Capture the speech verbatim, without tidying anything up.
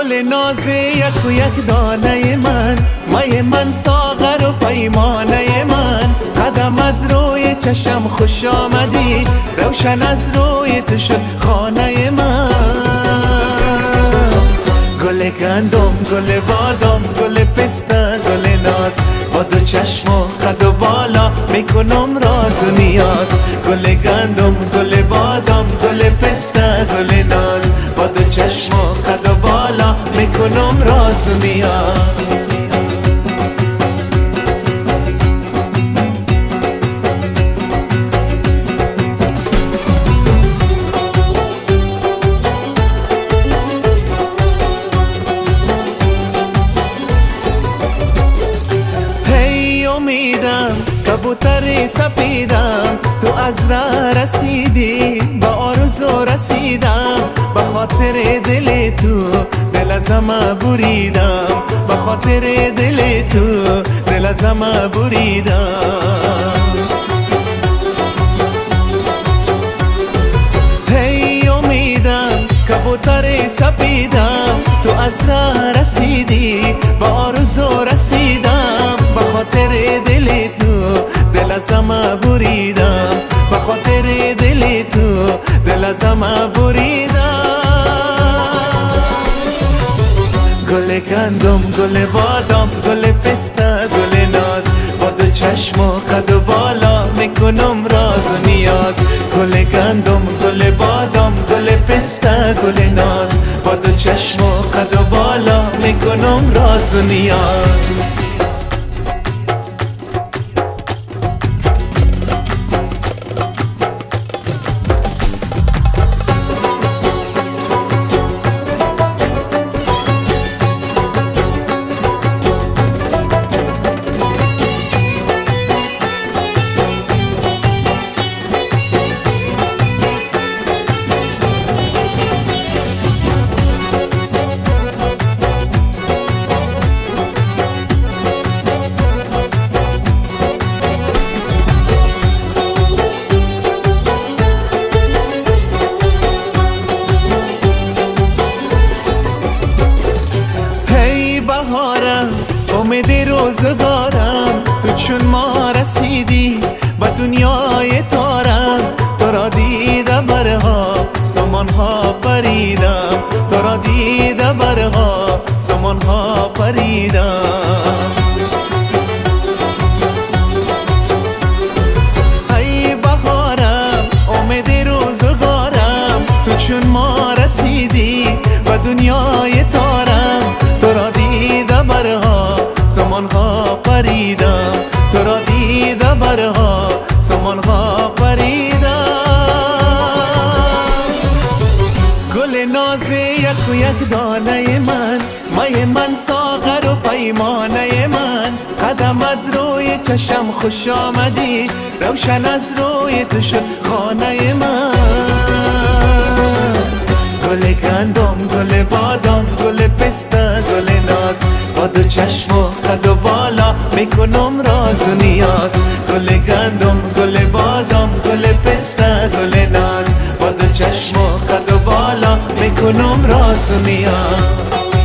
گل نازه یک و یک دانه من، مای من ساغر و پیمانه من. قدمت روی چشم خوش آمدی، روشن از روی تو شد خانه من. گل گندم، گل بادام، گل پسته، گل ناز، با دو چشم و قد و بالا میکنم راز و نیاز. گل گندم، گل بادام، گل پسته، گل ناز، با دو چشم و قد و بالا میکنم راز و نیاز. امیدم کبوتر سپیدم، تو از راه رسیدی با آرزو رسیدم. به خاطر دل تو دل ازم بریدم، به خاطر دل تو دل ازم بریدم. هی امیدم کبوتر سپیدم، تو از راه رسیدی با آرزو رسیدم. به خاطر دل تو دل ازم بریدم، به خاطر دل تو دل ازم بریدم. گل گندم، گل بادام، گل پسته، گل ناز، با دو چشم و قد و بالا میکنم راز و نیاز. گل گندم، گل بادام، گل پسته، گل ناز، با دو چشم و قد و بالا میکنم راز و نیاز. بهارم امید روزگارم، تو چون ما رسیدی به دنیای تارم. تو را دیده برها سمانها پریدم، تو را دیده برها سمانها پریدم. ای بهارم امید روزگارم، تو چون ما رسیدی به دنیای تارم. تو را دیده برها سمانها پریدم، تو را دیده برها سمانها پریدم. گل نازه یک و یک دانه من، مای من ساغر و پیمانه من. قدمت روی چشم خوش آمدی، روشن از روی تو شد خانه من. گل گندم، گل بادام، گل پسته، گل ناز، با دو چشم و قد و بالا میکنم راز و نیاز. گل گندم، گل بادام، گل پسته، گل ناز، با دو چشم و قد و بالا میکنم راز و نیاز.